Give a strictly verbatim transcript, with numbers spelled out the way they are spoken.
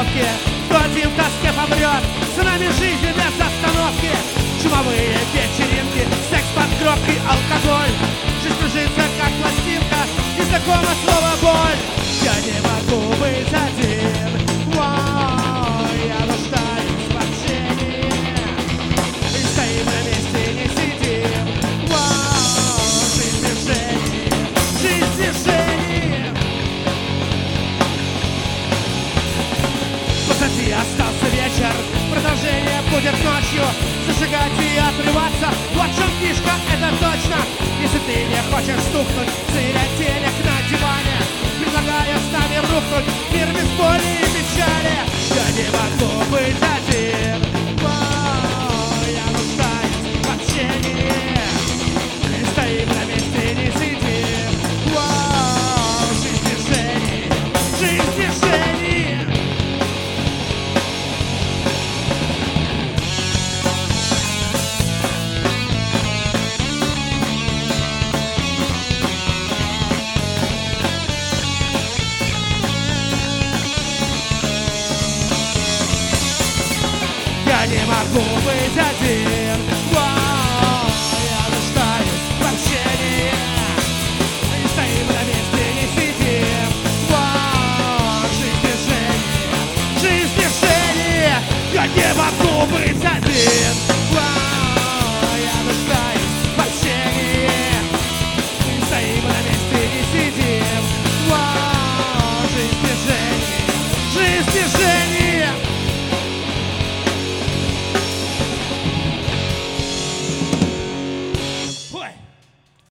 остановки. Кто один в тоске помрет, с нами жизнь без остановки. Чумовые вечеринки, секс под гробкой, алкоголь. Жизнь кружится, как пластинка, незнакомо слово боль. Я не могу быть один, Вау, я нуждаюсь в общении. И стоим на месте, не сидим. Вау, жизнь движений, жизнь движений. Позади остался вечер, продолжение будет ночью. Зажигать и отрываться, вот в чем фишка, это точно. Если ты не хочешь стукнуть, заявлять телек на диване, предлагая с нами рухнуть мир без боли и печали. Я не могу быть один, Вау, я нуждаюсь в общении. Не стоим на месте, не сидим. Вау, жизнь движений, жизнь движений. Я не могу быть один, Вау, я нуждаюсь в общении. Не стоим на месте, не сидим. Вау, жизнь движений, жизнь